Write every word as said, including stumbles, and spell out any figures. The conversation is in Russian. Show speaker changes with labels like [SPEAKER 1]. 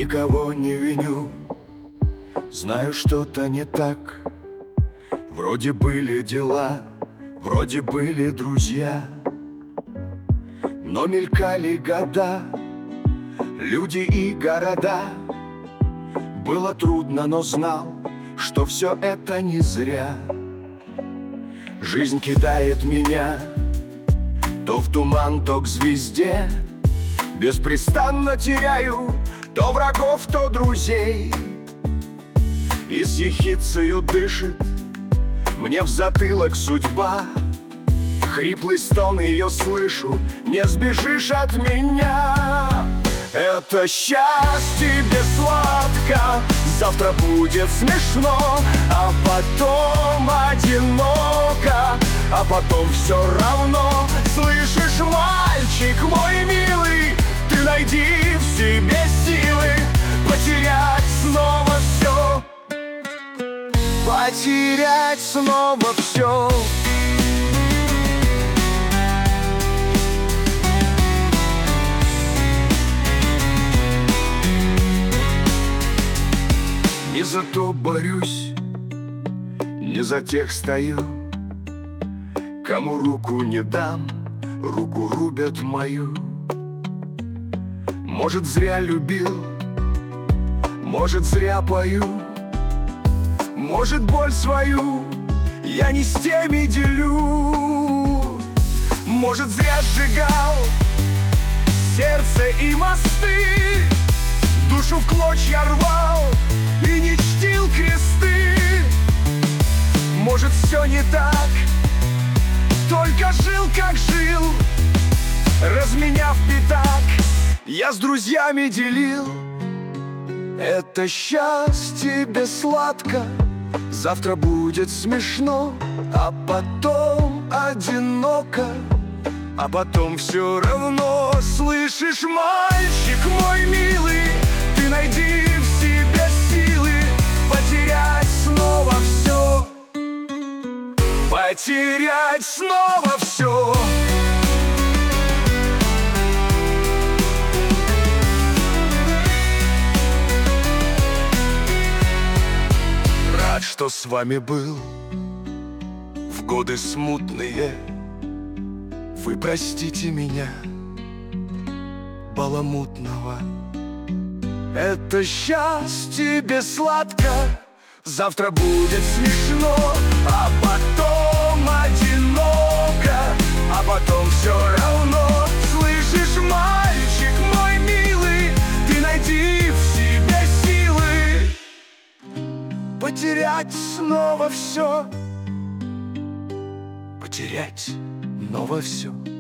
[SPEAKER 1] Никого не виню, знаю, что-то не так. Вроде были дела, вроде были друзья, но мелькали года, люди и города. Было трудно, но знал, что все это не зря. Жизнь кидает меня то в туман, то к звезде. Беспрестанно теряю то врагов, то друзей. И с ехицею дышит мне в затылок судьба. Хриплый стон ее слышу, не сбежишь от меня. Это счастье без сладко, завтра будет смешно, а потом одиноко, а потом все равно. Слышишь, мальчик мой милый, ты найди в себе силы потерять снова все, потерять снова все. Не за то борюсь, не за тех стою, кому руку не дам, руку рубят мою. Может, зря любил, может, зря пою, может, боль свою я не с теми делю. Может, зря сжигал сердце и мосты, душу в клочья рвал и не чтил кресты. Может, все не так, только жил, как жил, разменяв пятак, я с друзьями делил. Это счастье без сладко, завтра будет смешно, а потом одиноко, а потом все равно. Слышишь, мальчик мой милый, ты найди в себе силы потерять снова все, потерять снова все. Рад, что с вами был в годы смутные. Вы простите меня, баламутного. Это счастье без сладко, завтра будет смешно, а потом одиноко, а потом все равно. Слышишь, мальчик мой милый, ты найди в себе силы потерять снова все, потерять снова все.